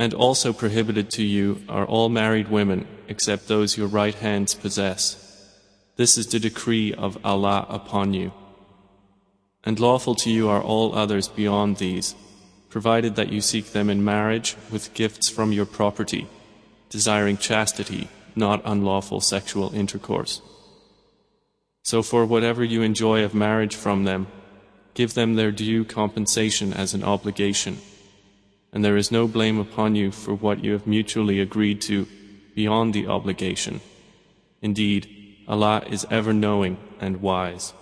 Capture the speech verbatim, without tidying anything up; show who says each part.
Speaker 1: And also prohibited to you are all married women, except those your right hands possess. This is the decree of Allah upon you. And lawful to you are all others beyond these, provided that you seek them in marriage with gifts from your property, desiring chastity, not unlawful sexual intercourse. So for whatever you enjoy of marriage from them, give them their due compensation as an obligation. And there is no blame upon you for what you have mutually agreed to beyond the obligation. Indeed, Allah is ever knowing and wise.